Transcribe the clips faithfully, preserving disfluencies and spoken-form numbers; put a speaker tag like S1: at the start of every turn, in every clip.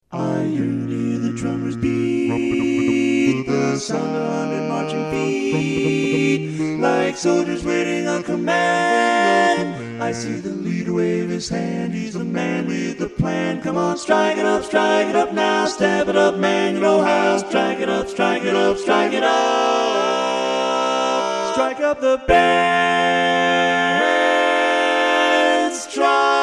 S1: I yearn to hear the drummers beat the sound of a hundred marching feet, like soldiers waiting on command. I see the leader wave his hand, he's the man with the plan. Come on, strike it up, strike it up now, step it up, man, you know how. Strike it up, strike it up, strike it up, strike up the band, strike.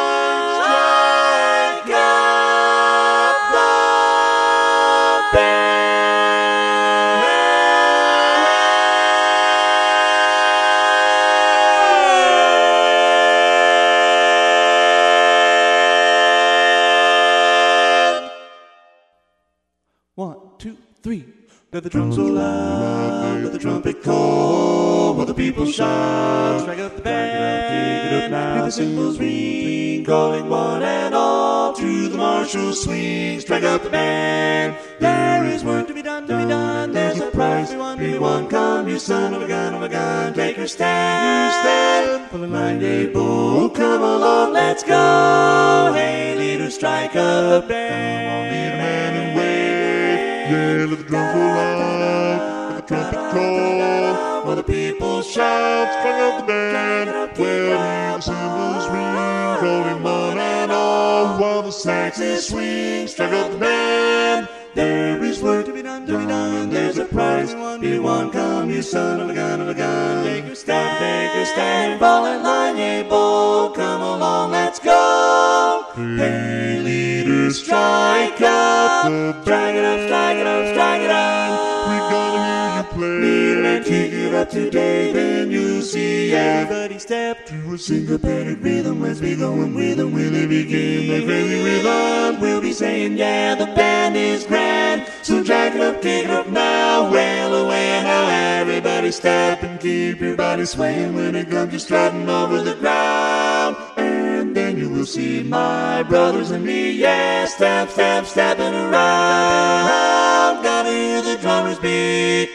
S1: One, two, three. Let the drums roll loud, let the trumpet call, while the people shout. Strike up the band, pick it up now. Hear the cymbals ring, calling one and all to the martial swing. Strike up the band. There is work to be done, to be done. There's a prize to be won, to be won. Come, you son of a gun, of a gun. Take your stand, your stand. For the line day bull, come along, let's go. Hey, leader, strike up the band. Come on, lead a man and wave. Yeah, let the drums roll loud, let the trumpet call, while the people shout. Strike up the band, well, hear the cymbals ring, calling one and all, while the saxes swing. Strike up the band. There is work to be done, to be done. There's a prize to be won. Come, you son of a gun, of a gun. Take your stand, take your stand. Fall in line, yea, bull. Come along, let's go. Hey, leader, strike up. Strike it up, strike it up, strike it up. We gotta hear you play. Leader, and kick it up today. Then you see everybody step to a syncopated rhythm as we go and with them. Will it begin the crazy rhythm? We'll be saying, yeah, the band is grand. So jack it up, kick it up now. Well away now, everybody step and keep your body swaying when it comes to strutting over the ground. And then you will see my brothers and me, yeah, step, step, stepping around. Gotta hear the drummers beat.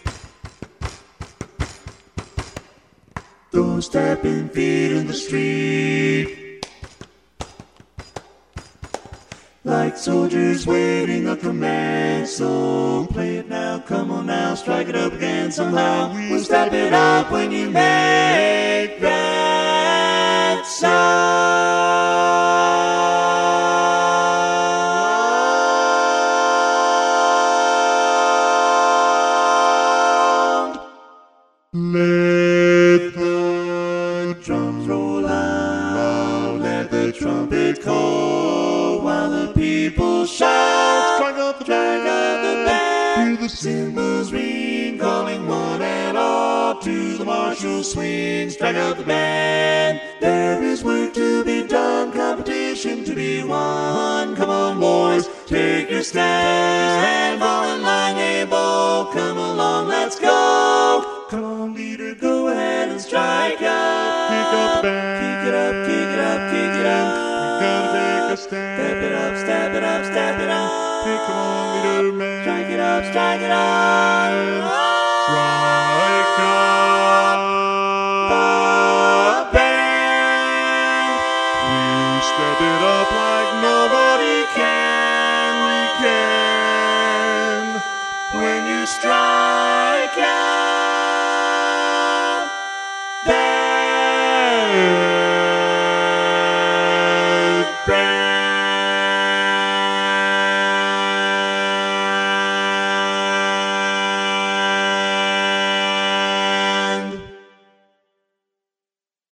S1: Those stepping feet in the street, like soldiers waiting on command. So play it now, come on now, strike it up again somehow. We'll step it up when you make that sound. Let the drums roll out, let the trumpet call, while the people shout. Strike up the band, hear the cymbals ring, calling one and all to the martial swing. Strike up the band. There is work to be done, competition to be won. Come on, boys, take your stand. Fall in line, yea, bull. Come along, let's go. Come on, leader, go ahead and strike up. Kick up the band. Kick it up, kick it up, kick it up. Gotta take a stand. Step it up, step it up, step it up. Hey, come on, leader man. Strike it up, strike it up. Strike up the band. We step it up like nobody can. We can. When you strike.